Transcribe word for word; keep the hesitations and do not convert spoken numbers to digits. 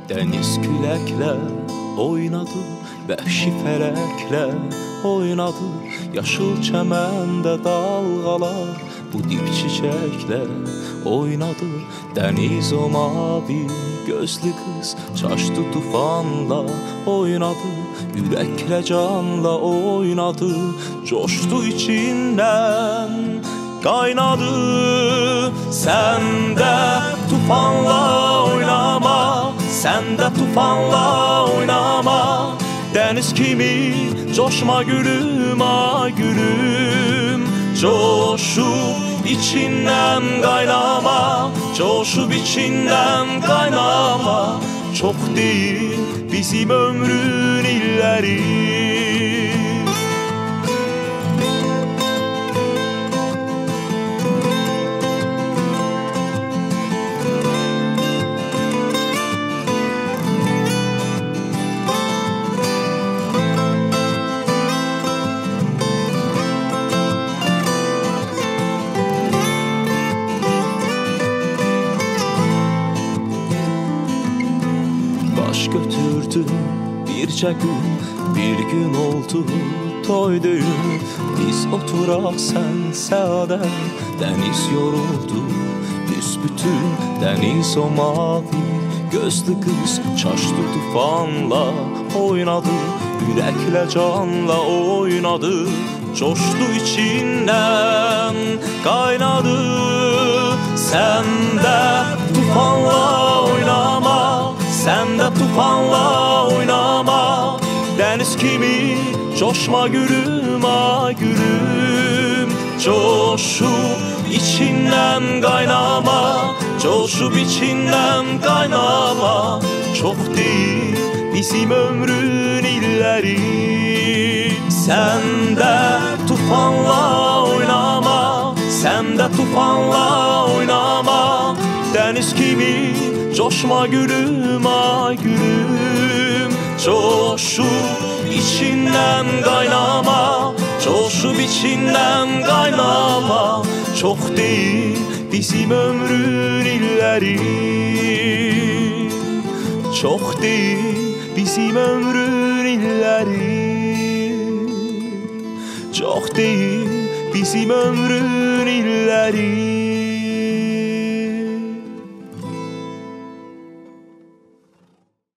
Dəniz küləklə oynadı, vəhşi fələklə oynadı. Yaşıl çəməndə dalğalar bu dip çiçəklə oynadı. Dəniz o mavi gözlü qız çaşdı tufanla oynadı. Ürəklə canla oynadı, coşdu içindən qaynadı. Sən də tufanla oynama, sən də tufanla oynama. Dəniz kimi coşma gülüm, ay gülüm. Coşub içindən qaynama, coşub içindən qaynama. Çox deyil bizim ömrün illəri. Baş götürdüm bircə gün, bir gün oldu toy düğün. Biz oturaq sən səadət, dəniz yoruldu büsbütün. Dəniz o mavi gözlü qız çaşdı tufanla oynadı. Ürəklə canla oynadı, coşdu içindən qaynadı. Sən də tufanla oynama, sən də tufanla oynama. Dəniz kimi coşma gülüm, ay gülüm. Coşub içindən qaynama, coşub içindən qaynama. Çox deyil bizim ömrün illəri. Sən də tufanla oynama, sən də tufanla oynama. Dəniz kimi coşma gülüm, ay gülüm. Coşub içindən qaynama, coşub içindən qaynama. Çox deyil bizim ömrün illəri. Çox deyil bizim ömrün illəri. Çox deyil bizim ömrün illəri.